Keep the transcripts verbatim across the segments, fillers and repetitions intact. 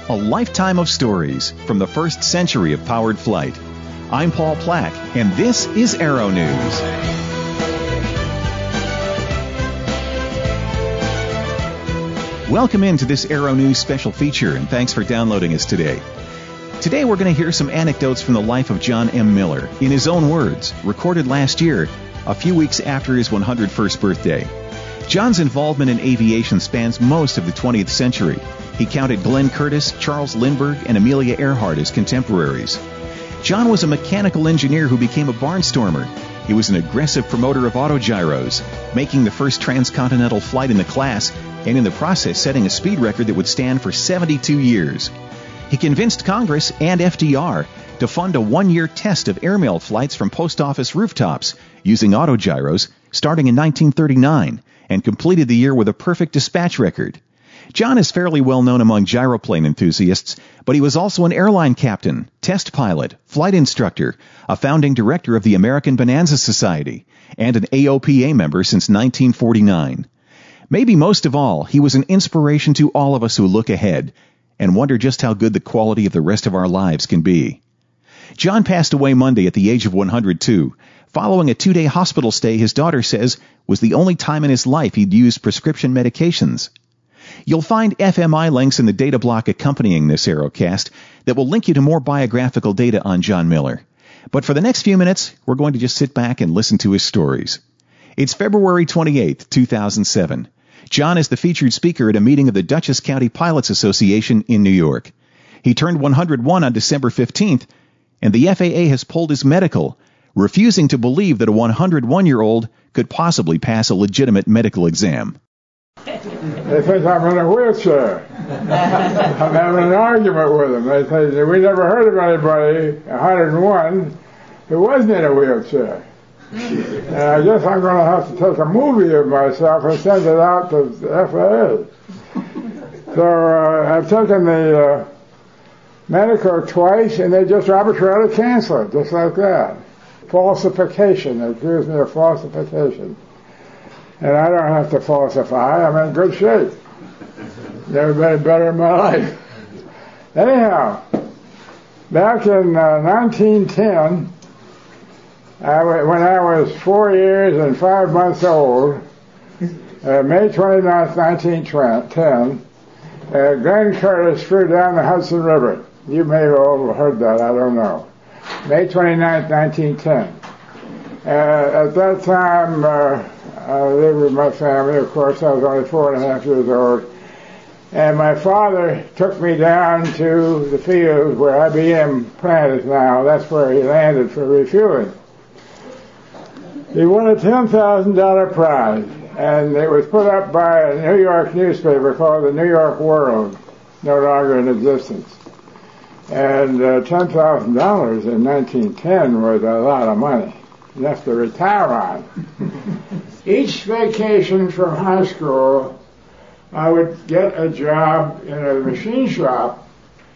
A lifetime of stories from the first century of powered flight. I'm Paul Plack, and this is Aero News. Welcome into this Aero News special feature, and thanks for downloading us today. Today we're going to hear some anecdotes from the life of John M. Miller, in his own words, recorded last year, a few weeks after his one hundred first birthday. John's involvement in aviation spans most of the twentieth century. He counted Glenn Curtiss, Charles Lindbergh, and Amelia Earhart as contemporaries. John was a mechanical engineer who became a barnstormer. He was an aggressive promoter of autogyros, making the first transcontinental flight in the class, and in the process setting a speed record that would stand for seventy-two years. He convinced Congress and F D R to fund a one-year test of airmail flights from post office rooftops using autogyros starting in nineteen thirty-nine, and completed the year with a perfect dispatch record. John is fairly well known among gyroplane enthusiasts, but he was also an airline captain, test pilot, flight instructor, a founding director of the American Bonanza Society, and an A O P A member since nineteen forty-nine. Maybe most of all, he was an inspiration to all of us who look ahead and wonder just how good the quality of the rest of our lives can be. John passed away Monday at the age of one hundred two, following a two-day hospital stay his daughter says was the only time in his life he'd used prescription medications. You'll find F M I links in the data block accompanying this Aerocast that will link you to more biographical data on John Miller. But for the next few minutes, we're going to just sit back and listen to his stories. It's February twenty-eighth, two thousand seven. John is the featured speaker at a meeting of the Dutchess County Pilots Association in New York. He turned one hundred one on December fifteenth, and the F A A has pulled his medical, refusing to believe that a one hundred one-year-old could possibly pass a legitimate medical exam. They think I'm in a wheelchair. I'm having an argument with them. They say, we never heard of anybody, one hundred one, who wasn't in a wheelchair. And I guess I'm going to have to take a movie of myself and send it out to the F A A. So uh, I've taken the uh, medical twice, and they just arbitrarily cancel it, just like that. Falsification. They accuse me of falsification. And I don't have to falsify. I'm in good shape. Never been better in my life. Anyhow, back in uh, nineteen ten, I w- when I was four years and five months old, uh, May twenty-ninth, nineteen ten, uh, Glenn Curtiss flew down the Hudson River. You may have all heard that, I don't know. May twenty-ninth, nineteen ten. Uh, at that time, uh, I lived with my family. Of course, I was only four and a half years old. And my father took me down to the field where I B M plant is now. That's where he landed for refueling. He won a ten thousand dollars prize, and it was put up by a New York newspaper called the New York World, no longer in existence. And uh, ten thousand dollars in nineteen ten was a lot of money, enough to retire on. Each vacation from high school, I would get a job in a machine shop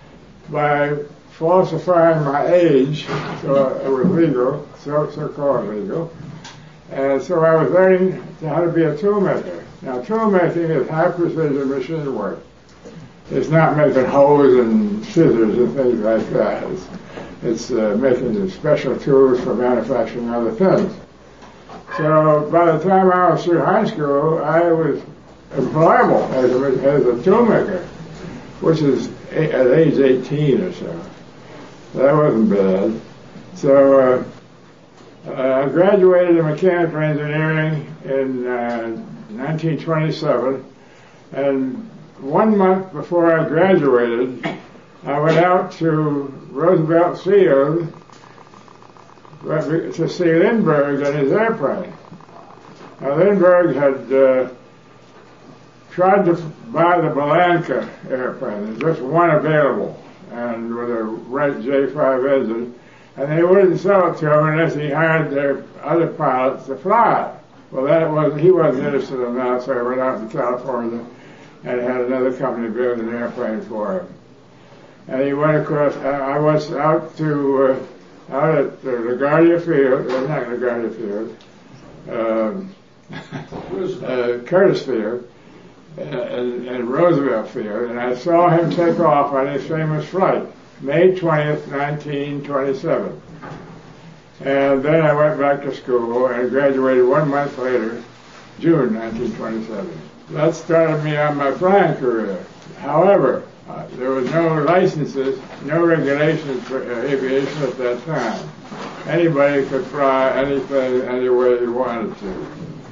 by falsifying my age, so it was legal, so, so-called legal. And so I was learning how to be a toolmaker. Now, toolmaking is high-precision machine work. It's not making hoes and scissors and things like that. It's, it's uh, making special tools for manufacturing other things. So by the time I was through high school, I was employable as a, as a toolmaker, which is a, at age eighteen or so. That wasn't bad. So uh, uh, I graduated in mechanical engineering in uh, nineteen twenty-seven, and one month before I graduated, I went out to Roosevelt Field to see Lindbergh and his airplane. Now, Lindbergh had uh, tried to buy the Balanka airplane. There's just one available, and with a Wright J five engine, and they wouldn't sell it to him unless he hired their other pilots to fly it. Well, that was he wasn't interested in that, so I went out to California and had another company build an airplane for him. And he went across. I was out to. Uh, out at the LaGuardia Field, uh, not LaGuardia Field, um, uh, Curtiss Field, in, in Roosevelt Field, and I saw him take off on his famous flight, May twentieth, nineteen twenty-seven. And then I went back to school and graduated one month later, June nineteen twenty-seven. That started me on my flying career. However, uh, there was no licenses, no regulations for uh, aviation at that time. Anybody could fly anything, any way he wanted to.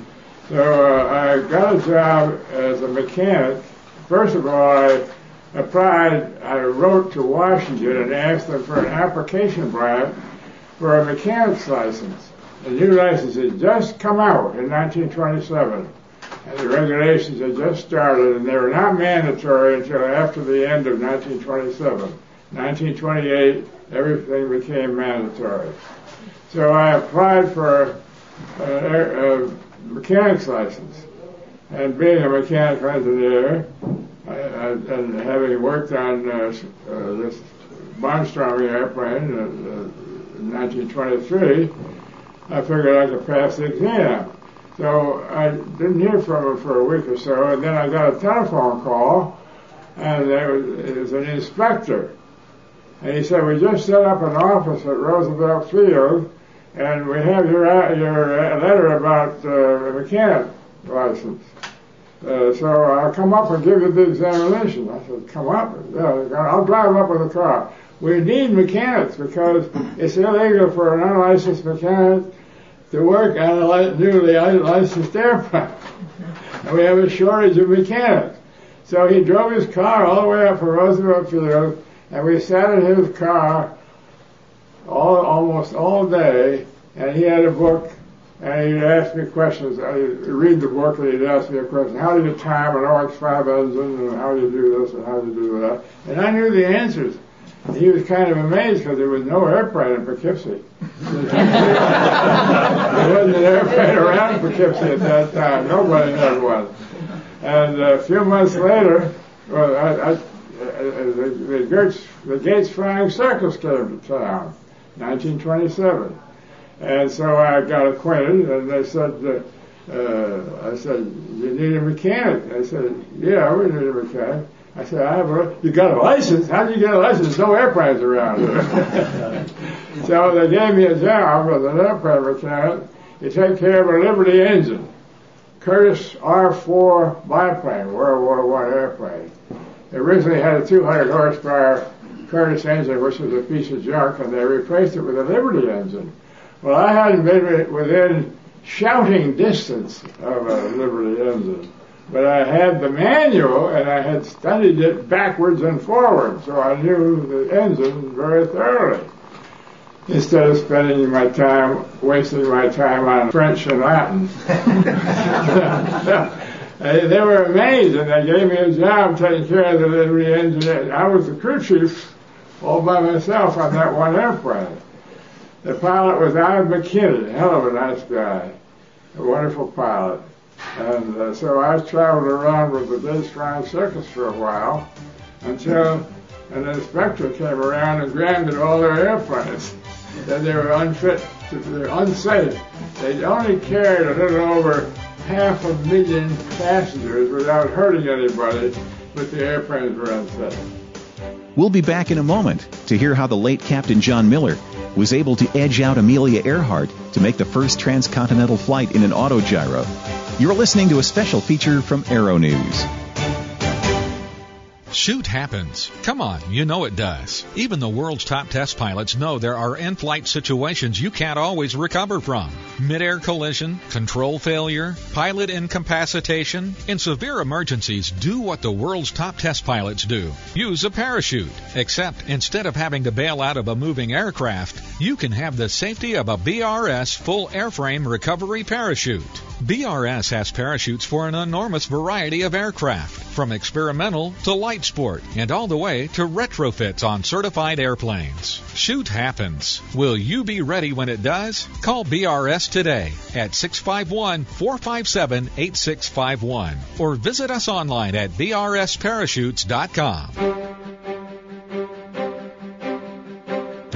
So uh, I got a job as a mechanic. First of all, I applied, I wrote to Washington and asked them for an application blank for a mechanic's license. The new license had just come out in nineteen twenty-seven, and the regulations had just started, and they were not mandatory until after the end of nineteen twenty-seven. nineteen twenty-eight, everything became mandatory. So I applied for a, a mechanic's license, and being a mechanical engineer, I, I, and having worked on uh, uh, this bomb-storming airplane uh, in nineteen twenty-three, I figured I could pass the exam. So I didn't hear from him for a week or so, and then I got a telephone call, and there was, it was an inspector. And he said, we just set up an office at Roosevelt Field, and we have your, your letter about uh, a mechanic license. Uh, so I'll come up and give you the examination. I said, come up? Yeah, I'll drive up with a car. We need mechanics because it's illegal for an unlicensed mechanic to work on a li- newly licensed airplane. And we have a shortage of mechanics. So he drove his car all the way up to Roosevelt Field, and we sat in his car all, almost all day, and he had a book, and he'd ask me questions. I'd read the book, and he'd ask me a question. How do you time an O X five engine, and how do you do this, and how do you do that? And I knew the answers. He was kind of amazed because there was no airplane in Poughkeepsie. There wasn't an airplane around Poughkeepsie at that time. Nobody had one. And a few months later, well, I, I, the, the, Gates, the Gates Flying Circus came to town, nineteen twenty-seven. And so I got acquainted, and they said, uh, uh, I said, you need a mechanic? I said, yeah, we need a mechanic. I said, I have a, you got a license? How did you get a license? There's no airplanes around here. So they gave me a job as an airplane mechanic to take care of a Liberty engine, Curtiss R four biplane, World War One airplane. They originally had a two hundred horsepower Curtiss engine, which was a piece of junk, and they replaced it with a Liberty engine. Well, I hadn't been within shouting distance of a Liberty engine, but I had the manual, and I had studied it backwards and forwards, so I knew the engine very thoroughly. Instead of spending my time, wasting my time on French and Latin. they, they were amazed, and they gave me a job taking care of the Liberty engine. I was the crew chief all by myself on that one airplane. The pilot was Alan McKinney, a hell of a nice guy, a wonderful pilot. And uh, so I traveled around with the Gates Flying Circus for a while until an inspector came around and grounded all their airplanes. That they were unfit, to, they're unsafe. They only carried a little over half a million passengers without hurting anybody, but the airplanes were unsafe. We'll be back in a moment to hear how the late Captain John Miller was able to edge out Amelia Earhart to make the first transcontinental flight in an autogyro. You're listening to a special feature from Aero News. Shoot happens. Come on, you know it does. Even the world's top test pilots know there are in-flight situations you can't always recover from. Mid-air collision, control failure, pilot incapacitation. In severe emergencies, do what the world's top test pilots do. Use a parachute. Except instead of having to bail out of a moving aircraft, you can have the safety of a B R S full airframe recovery parachute. B R S has parachutes for an enormous variety of aircraft, from experimental to light sport, and all the way to retrofits on certified airplanes. Shoot happens. Will you be ready when it does? Call B R S today at six five one, four five seven, eight six five one or visit us online at b r s parachutes dot com.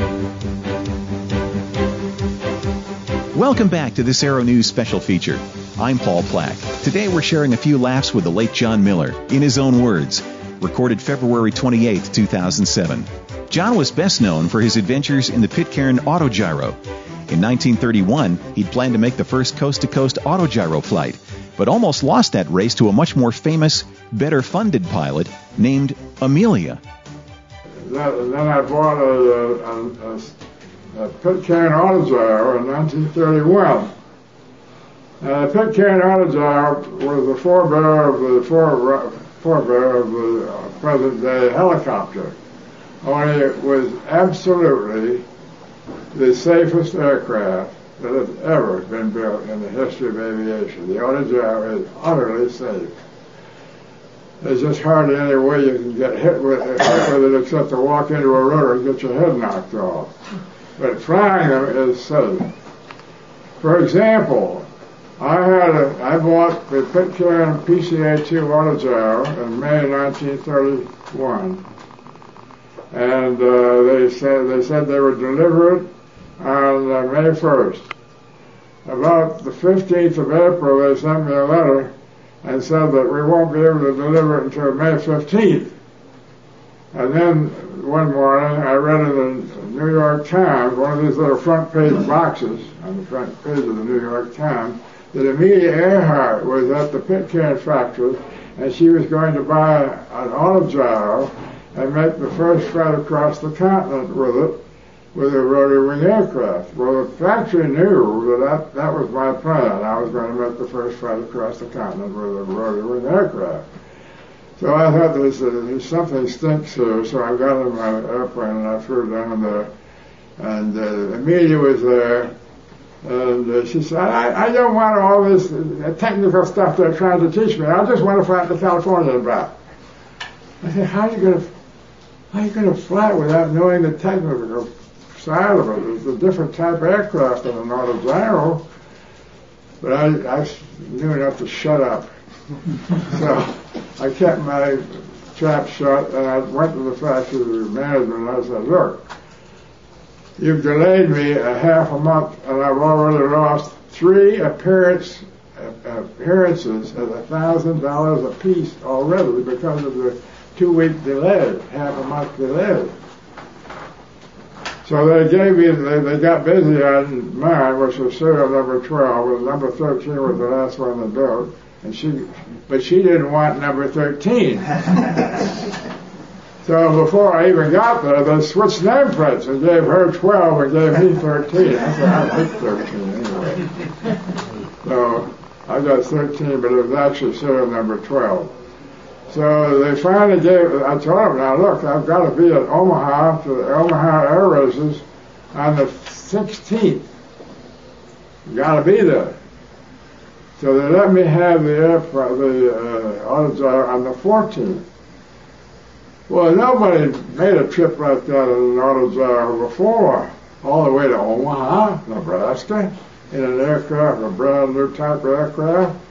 Welcome back to this Aero News special feature. I'm Paul Plack. Today we're sharing a few laughs with the late John Miller, in his own words, recorded February twenty-eighth, two thousand seven. John was best known for his adventures in the Pitcairn Autogyro. In nineteen thirty-one, he'd planned to make the first coast-to-coast autogyro flight, but almost lost that race to a much more famous, better-funded pilot named Amelia. Then I bought a, a, a, a Pitcairn Autogyro in nineteen thirty-one. Uh, the Pitcairn Autogyro was the forebear of the fore, forebear of the uh, present-day helicopter. Only it was absolutely the safest aircraft that has ever been built in the history of aviation. The Autogyro is utterly safe. There's just hardly any way you can get hit with it, with it except to walk into a rotor and get your head knocked off. But flying them is safe. For example, I had a, I bought the Pitcairn P C A two Autogyro in May nineteen thirty-one, and uh, they said they said they would deliver it on uh, May first. About the fifteenth of April, they sent me a letter and said that we won't be able to deliver it until May fifteenth. And then one morning, I read in the New York Times, one of these little front page boxes on the front page of the New York Times, that Amelia Earhart was at the Pitcairn factory, and she was going to buy an Autogyro and make the first flight across the continent with it, with a rotary wing aircraft. Well, the factory knew that, that that was my plan. I was going to make the first flight across the continent with a rotary wing aircraft. So I thought there's, uh, there's something stinks here, so I got in my airplane and I flew down there. And uh, Amelia was there, and uh, she said, I, I don't want all this uh, technical stuff they're trying to teach me. I just want to fly to California and back. I said, how are you going to, how are you going to fly without knowing the technical side of it? It's a different type of aircraft than an Autogyro. But I, I knew enough to shut up. So I kept my trap shut, and I went to the factory management and I said, look, you've delayed me a half a month, and I've already lost three appearance, uh, appearances at a thousand dollars a piece already because of the two-week delay, half a month delay. So they gave me, they, they got busy on mine, which was serial number twelve, and number thirteen was the last one they built, and she, but she didn't want number thirteen. So before I even got there, they switched nameplates and gave her twelve and gave me thirteen. I said, I picked thirteen anyway. So I got thirteen, but it was actually serial number twelve. So they finally gave, I told them, now look, I've got to be at Omaha to the Omaha Air Races on the sixteenth. You got to be there. So they let me have the air, the uh, Autogyro on the fourteenth. Well, nobody made a trip like that in an Autogyro before, all the way to Omaha, Nebraska, in an aircraft, a brand new type of aircraft.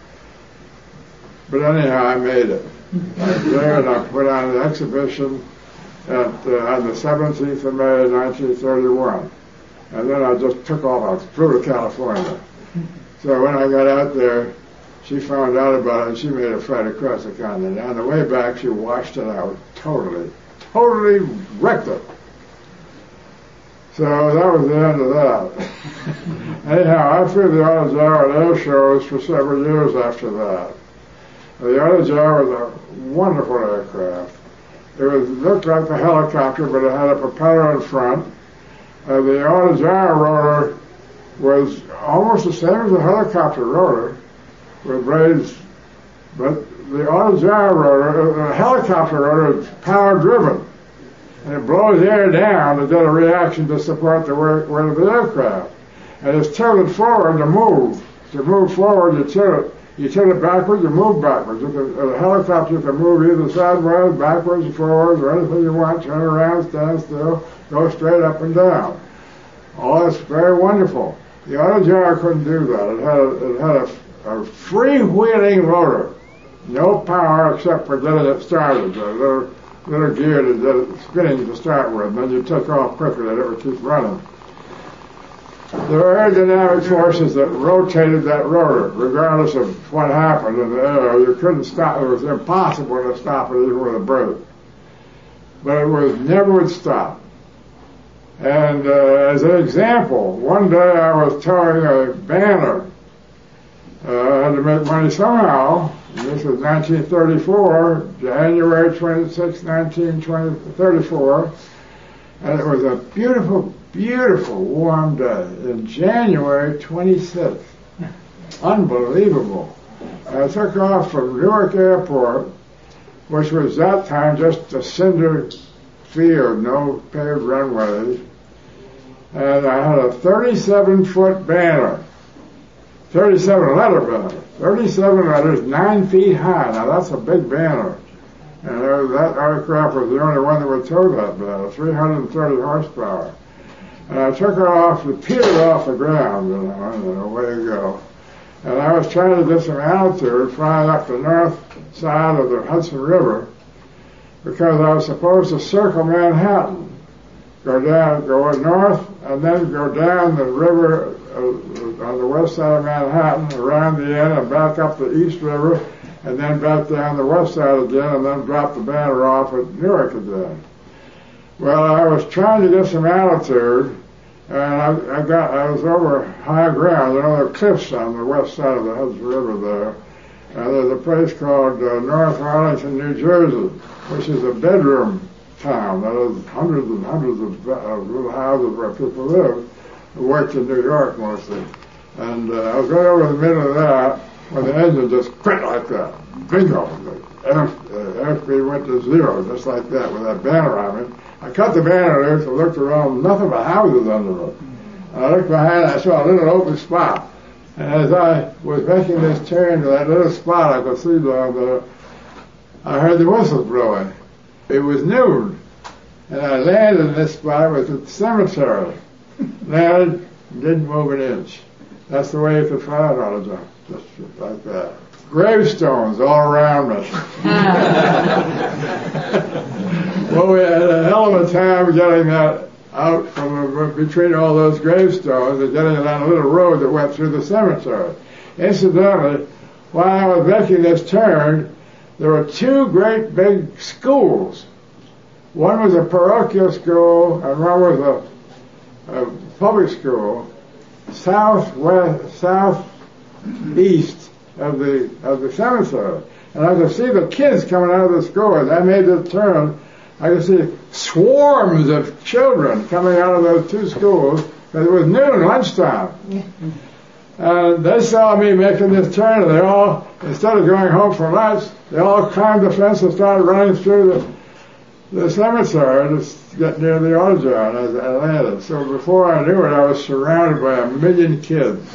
But anyhow, I made it. I was there, and I put on an exhibition at, uh, on the seventeenth of May, nineteen thirty-one. And then I just took off. I flew to California. So when I got out there, she found out about it, and she made a flight across the continent. On the way back, she washed it out totally, totally wrecked it. So that was the end of that. Anyhow, I flew the Autogyro at air shows for several years after that. The Autogyro was a wonderful aircraft. It was, looked like a helicopter, but it had a propeller in front. Uh, the Autogyro rotor was almost the same as a helicopter rotor, with blades, but the Autogyro rotor, the helicopter rotor, is power-driven, and it blows air down to get a reaction to support the weight of the aircraft. And it's tilted forward to move. To move forward, you tilt it. You tilt it backwards, you move backwards. With a, a helicopter, you can move either sideways, backwards, and forwards, or anything you want. Turn around, stand still, go straight up and down. Oh, it's very wonderful. The Autogyro couldn't do that. It had a, it had a, a freewheeling rotor, no power except for getting it started. A little, little gear to get it spinning to start with, and then you took off quickly and it would keep running. There were aerodynamic forces that rotated that rotor, regardless of what happened in the air. You couldn't stop. It was impossible to stop it even with a brake. But it was never would stop. And uh, as an example, one day I was towing a banner. Uh, I had to make money somehow. This was nineteen thirty-four, January twenty-sixth, nineteen thirty-four. And it was a beautiful, beautiful warm day in January twenty-sixth. Unbelievable. I took off from Newark Airport, which was that time just a cinder field, no paved runways. And I had a thirty-seven foot banner, thirty-seven letter banner, thirty-seven letters, nine feet high. Now that's a big banner. And there was, that aircraft was the only one that would tow that banner, three hundred thirty horsepower. And I took it off, repeated off the ground, you know, and away you go. And I was trying to get some altitude flying up the north side of the Hudson River because I was supposed to circle Manhattan, go down, go north, and then go down the river uh, on the west side of Manhattan, around the end, and back up the East River, and then back down the west side again, and then drop the banner off at Newark again. Well, I was trying to get some altitude, and I, I got I was over high ground. There are cliffs on the west side of the Hudson River there, and there's a place called uh, North Arlington, New Jersey, which is a bedroom town. There's hundreds and hundreds of uh, little houses where people live, who worked in New York mostly. And uh, I was right over the middle of that when the engine just quit like that. Bingo! The air, uh, airspeed went to zero, just like that, with that banner on it. I cut the banner loose and looked around, nothing but houses under it. And I looked behind and I saw a little open spot. And as I was making this turn to that little spot I could see down there, I heard the whistles blowing. It was noon. And I landed in this spot. It was a cemetery. Landed, didn't move an inch. That's the way you could fly it on a jump, just like that. Gravestones all around me. Well, we had a hell of a time getting that out from between all those gravestones and getting it on a little road that went through the cemetery. Incidentally, while I was making this turn, there were two great big schools. One was a parochial school and one was a, a public school, southwest, southeast of the of the cemetery. And I could see the kids coming out of the school. As I made this turn, I could see swarms of children coming out of those two schools, because it was noon, lunchtime. And they saw me making this turn, and they all, instead of going home for lunch, they all climbed the fence and started running through the, the cemetery to get near the Autodrome as I landed. So before I knew it, I was surrounded by a million kids.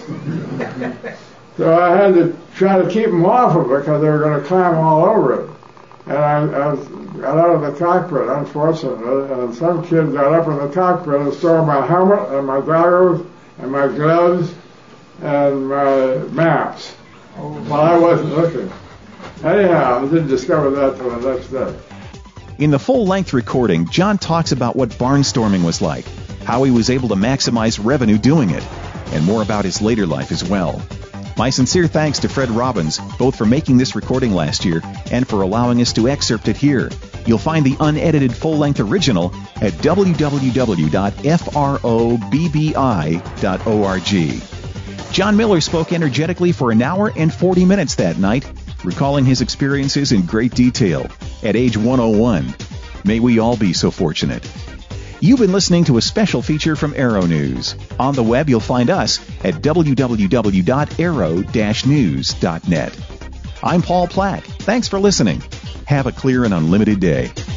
So I had to try to keep them off of it because they were going to climb all over it. And I, I was, got out of the cockpit, unfortunately, and some kid got up in the cockpit and stole my helmet and my goggles and my gloves and my maps while I wasn't looking. Anyhow, I didn't discover that till the next day. In the full-length recording, John talks about what barnstorming was like, how he was able to maximize revenue doing it, and more about his later life as well. My sincere thanks to Fred Robbins, both for making this recording last year and for allowing us to excerpt it here. You'll find the unedited full-length original at w w w dot frobbi dot org. John Miller spoke energetically for an hour and forty minutes that night, recalling his experiences in great detail at age one oh one. May we all be so fortunate. You've been listening to a special feature from Aero News. On the web, you'll find us at w w w dot aero dash news dot net. I'm Paul Platt. Thanks for listening. Have a clear and unlimited day.